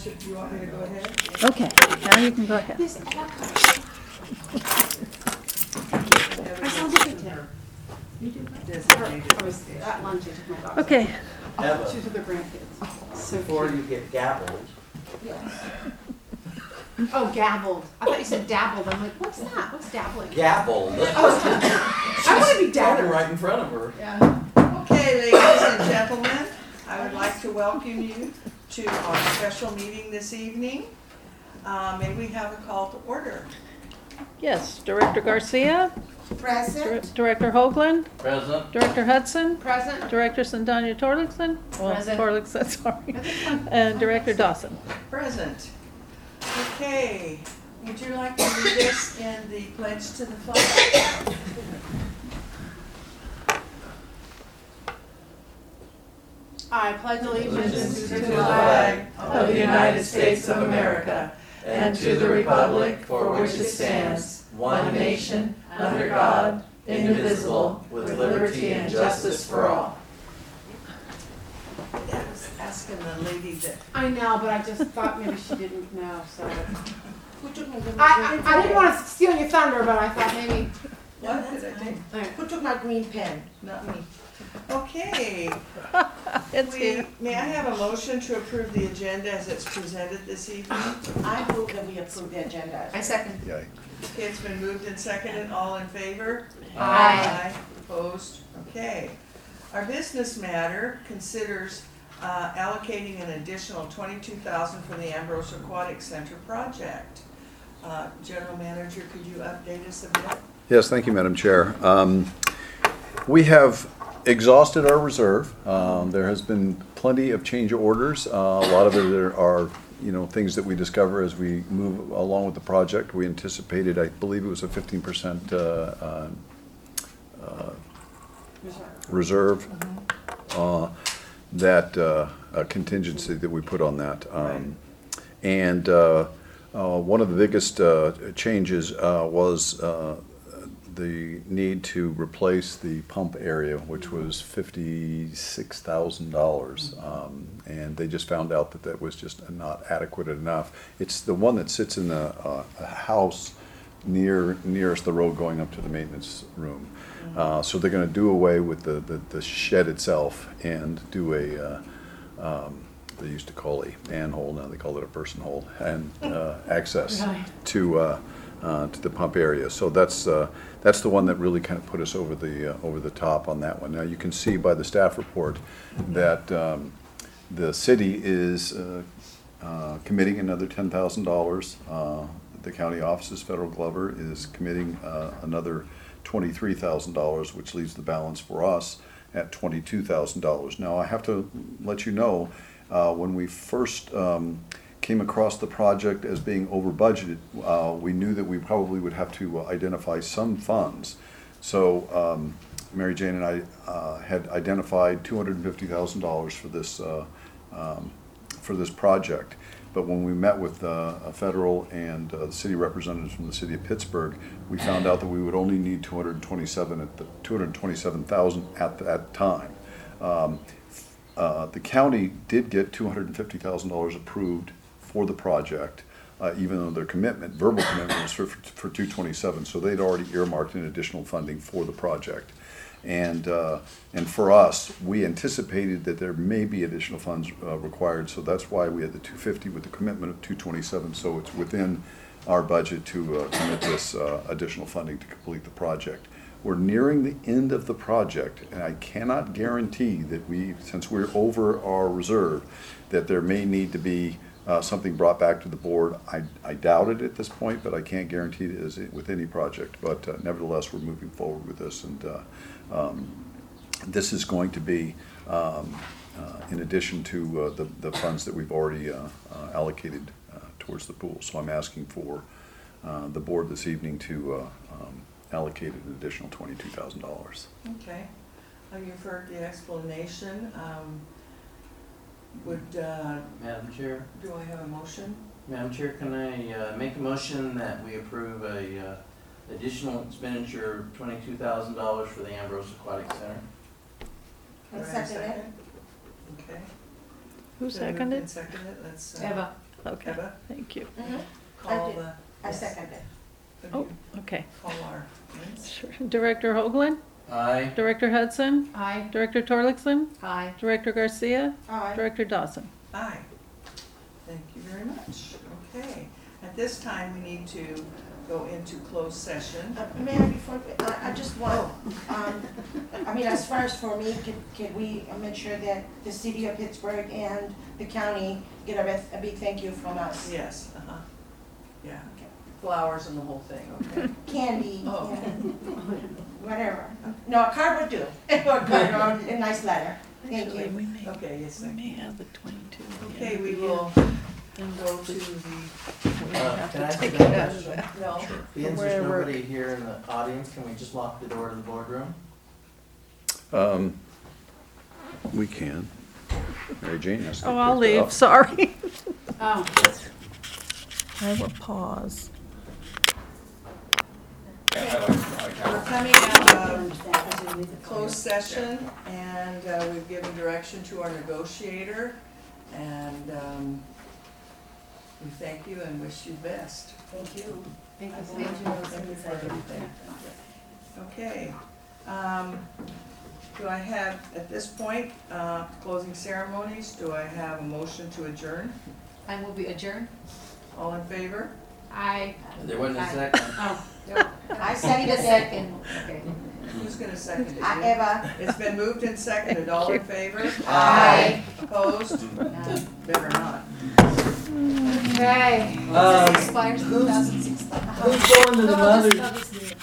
Do you want me to go ahead? Okay, now you can go ahead. I sound different today. I was at lunch, I took my dog. Okay, Eva, She took the grandkids. So before cute. you get gabbled, Oh, gabbled. I thought you said dabbled. I'm like, what's that? What's dabbling? gabbled. I want to be Standing dabbled. right in front of her. Yeah. Okay, ladies and gentlemen, I would like to welcome you to our special meeting this evening. May we have a call to order? yes, Director Garcia, Present. Director Hoagland, Present. Director Hudson, Present. Director Sandanya Torlakson, Present. Torlakson, sorry, and Director Dawson. Present. Okay, would you like to lead us in the pledge to the flag? I pledge allegiance to the flag of the United States of America and to the republic for which it stands, one nation, under God, indivisible, with liberty and justice for all. I was asking the lady that, I know, but I just thought maybe she didn't know, so. Who took my green I didn't want to steal your thunder, but I thought maybe. what did I do? Who took my green pen? Not me. Okay, It's here. may I have a motion to approve the agenda as it's presented this evening? I move that we approve the agenda. I second. Okay, it's been moved and seconded, all in favor? Aye. Opposed? Okay. Our business matter considers allocating an additional $22,000 for the Ambrose Aquatic Center project. General Manager, could you update us a bit? Yes, thank you, Madam Chair. We have exhausted our reserve. There has been plenty of change orders. A lot of it are, things that we discover as we move along with the project. We anticipated, I believe it was a 15% reserve, that contingency that we put on that. And one of the biggest changes was the need to replace the pump area, which was $56,000. And they just found out that that was just not adequate enough. It's the one that sits in a house nearest the road going up to the maintenance room. So they're going to do away with the shed itself and do a, they used to call a manhole, now they call it a person hole, and access to the pump area. So that's the one that really kind of put us over the top on that one. Now you can see by the staff report that the city is committing another $10,000. The county offices, Federal Glover, is committing another $23,000, which leaves the balance for us at $22,000. Now I have to let you know, when we first came across the project as being over budgeted, we knew that we probably would have to identify some funds. So Mary Jane and I had identified $250,000 for this project. But when we met with federal and the city representatives from the city of Pittsburgh, we found out that we would only need $227,000 at that time. The county did get $250,000 approved for the project, even though their verbal commitment was for $227,000. So they'd already earmarked an additional funding for the project. And for us, we anticipated that there may be additional funds required, so that's why we had the $250,000 with the commitment of $227,000. So it's within our budget to commit this additional funding to complete the project. We're nearing the end of the project, and I cannot guarantee that since we're over our reserve, that there may need to be something brought back to the board. I doubt it at this point, but I can't guarantee it as with any project. But nevertheless, we're moving forward with this, and this is going to be in addition to the funds that we've already allocated towards the pool. So I'm asking for the board this evening to allocate an additional $22,000. Okay, you've heard the explanation. Madam Chair, Do I have a motion? Madam Chair, can I make a motion that we approve a additional expenditure of $22,000 for the Ambrose Aquatic Center? Do I I have a second it. Okay. Who Been moved seconded? and seconded. Let's, Eva. Okay, Eva, thank you. Mhm. call did. the. I second it. Would Oh, you okay. Call our names? Sure. Director Hoagland, Aye. Director Hudson, Aye. Director Torlakson, Aye. Director Garcia, Aye. Director Dawson. Aye. Thank you very much. Okay, at this time, we need to go into closed session. Mayor, before, I just want, I mean, as far as for me, can we make sure that the city of Pittsburgh and the county get a big thank you from us? Yes, yeah. Flowers and the whole thing, okay? Candy, Oh. and whatever. No, a card would do, or a card, or a nice letter. Thank Actually, you. we may, Okay, yes, we thank may you. have the 22. Okay, we will Then go to the, we have Can I to ask take a it out of question? that. no, Being Where there's we're- nobody here in the audience, can we just lock the door to the boardroom? We can. Mary Jane has to get Oh, I'll picked leave, up. sorry. Oh. I will pause. we're coming out of closed session, and we've given direction to our negotiator, and we thank you and wish you the best. Thank you. Thank you. Thank you for everything. Okay, do I have, at this point, closing ceremonies, do I have a motion to adjourn? I will be adjourned. All in favor? There wasn't a Aye. second. Oh. I second it. Second, okay. Who's gonna second it? Eva. It's been moved and seconded, all in favor? Aye. Opposed? Better not. Okay. Um, This expires 2016. Who's going to the No, mother? this- no, this-